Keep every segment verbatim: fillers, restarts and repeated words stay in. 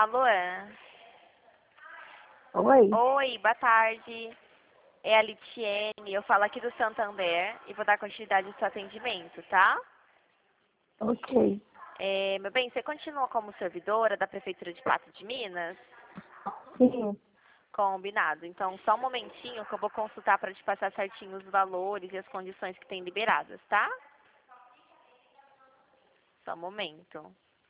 Alô? Oi. Oi, boa tarde. É a Litiene, eu falo aqui do Santander e vou dar continuidade ao seu atendimento, tá? Ok. É, meu bem, você continua como servidora da Prefeitura de Pato de Minas? Sim. Combinado. Então, só um momentinho que eu vou consultar para te passar certinho os valores e as condições que tem liberadas, tá? Só um momento.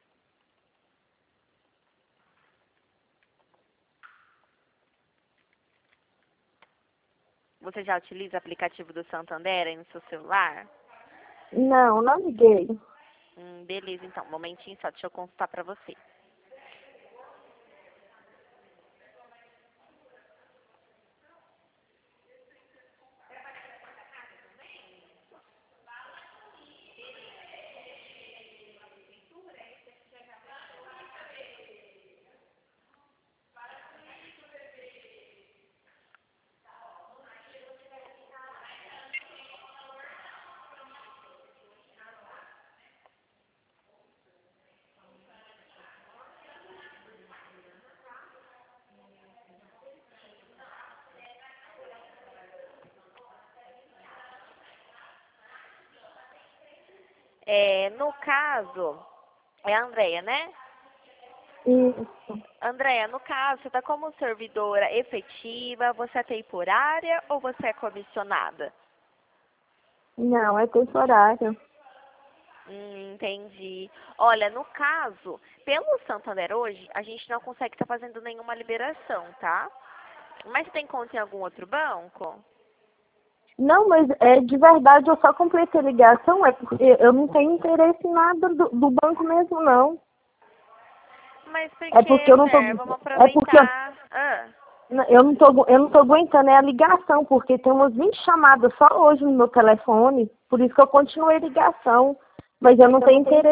Você já utiliza o aplicativo do Santander aí no seu celular? Não, não liguei. Hum, beleza, então. Um momentinho só, deixa eu consultar para você. É, no caso, é a Andrea, né? Isso. Andréia, no caso, você está como servidora efetiva, você é temporária ou você é comissionada? Não, é temporário. Hum, entendi. Olha, no caso, pelo Santander hoje, a gente não consegue estar fazendo nenhuma liberação, tá? Mas tem conta em algum outro banco? Não, mas é de verdade, eu só completei a ligação, é porque eu não tenho interesse em nada do, do banco mesmo, não. Mas por É que, porque eu não tô. mulher? Vamos É porque eu, aproveitar. Ah, eu não tô, eu não tô aguentando é a ligação, porque tem umas vinte chamadas só hoje no meu telefone, por isso que eu continuei a ligação. Mas eu não tenho interesse.